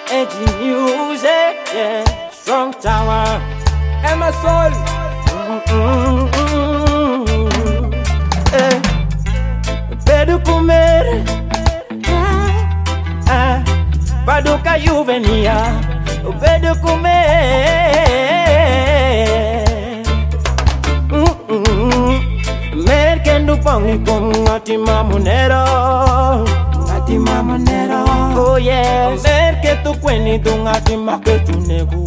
Edgy music, yeah. Strong tower. And my soul. Bedu comer. Paduka juvenia. Bedu comer. Merkendo pangi con ngati mamonero. Ngati mamonero. Oh yeah. Merke tu kweni tu ngati makechunegu.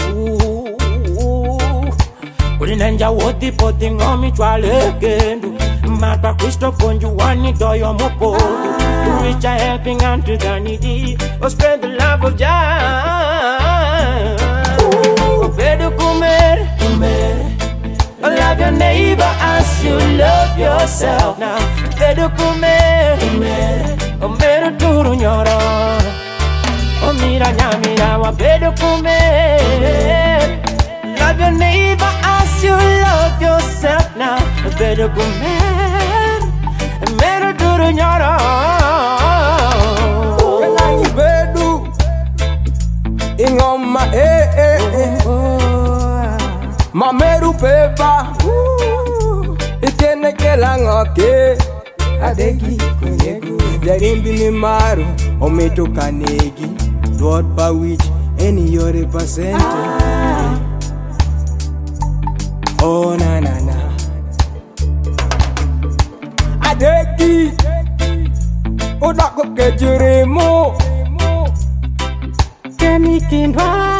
Kulinanja woti poti ngomi chwale kendu. Mata Cristo conjuani doyo mopo. To reach a helping hand to the needy. Or spread the love of Jah. Bedu comer. Love your neighbor as you love yourself. Now, bedu comer. Bedu turu nyoro. Mira nyamira wa bedu comer. Love your neighbor as you love yourself. Now, bedu comer. Bedu turu nyoro. Kenanyi bedu ingoma Mameru peba Ikene kelangoke Adegi kunyegu Jarimbi ni maru Ometo kanegi Lord Bawich Eni yore pasente Oh na na na Adegi Odako kejurimo Kemi kindwa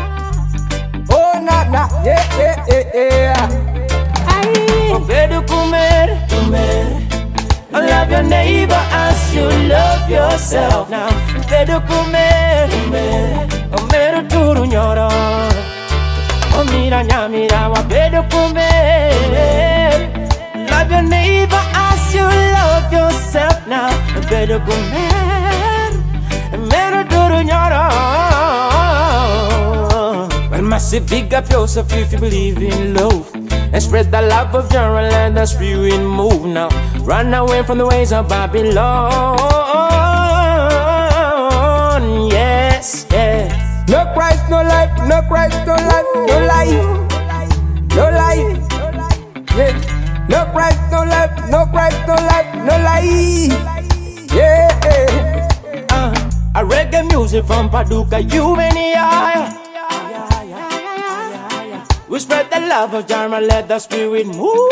yeah. Bedu comer. Love your neighbor as you love yourself. Now, bedu comer. Bedu turu nyoro. Mira nyamira wa bedu comer. Love your neighbor as you love yourself. Now, bedu comer. Bedu turu nyoro. Massive big up yourself if you believe in love. And spread the love of Jah and let the spirit move now. Run away from the ways of Babylon. Yes, yes. No Christ, no life, no Christ, no life, no life. No life. Yeah. No Christ, no life, no Christ, no life, no life. Yeah. A reggae music from Paduka, Juvenia. We spread the love of Jah and let the spirit move.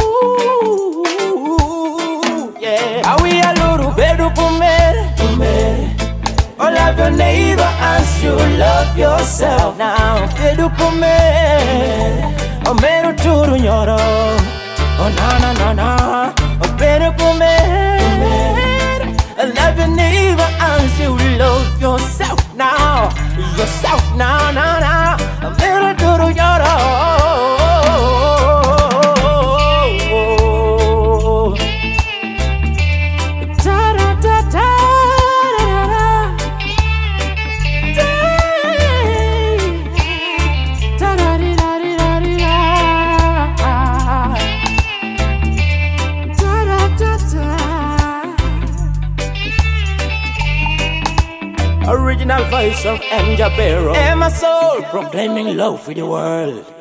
Yeah. Are we a little bedu comer? Oh, love your neighbor as you love yourself. Now, bedu comer. Oh, meru turu nyoro. Oh, na na na na. Oh, bedu comer. Love your neighbor as you love yourself. Now, yourself. Now, now, now. Oh, meru turu nyoro. Original voice of M. Jabero. And my soul proclaiming love for the world.